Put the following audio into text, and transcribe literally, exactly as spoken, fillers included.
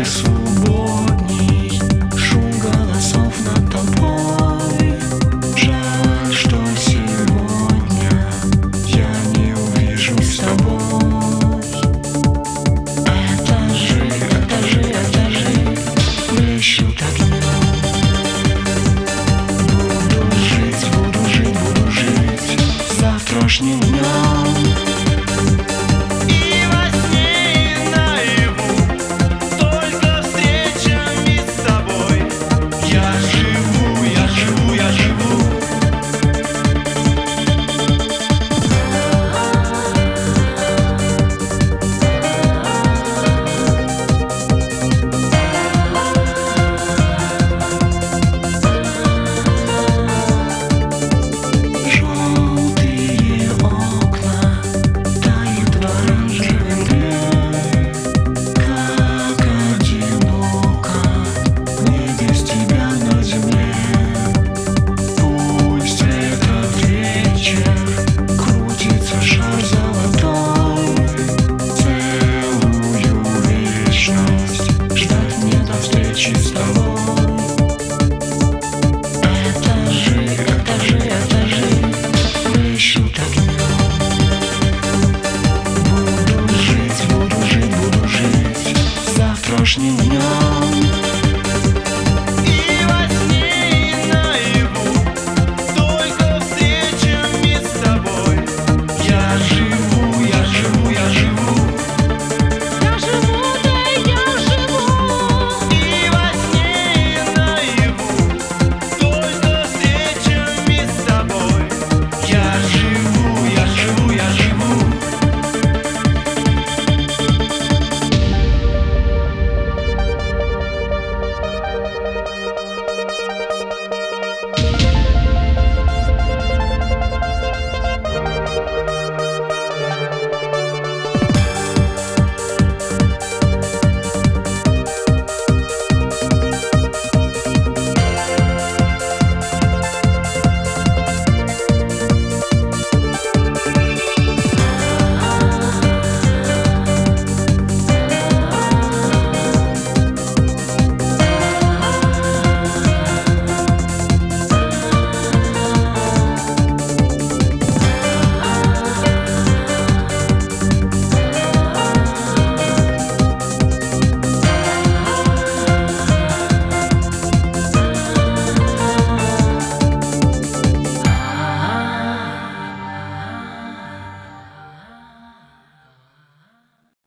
субботний шум голосов над толпой. Жаль, что сегодня я не увижу с тобой. Этажи, этажи, этажи блещут огнем. Буду жить, буду жить, буду жить завтрашним днем. С тобой. Этажи, этажи, этажи блещут огнем. Буду жить, буду жить, буду жить завтрашним днем.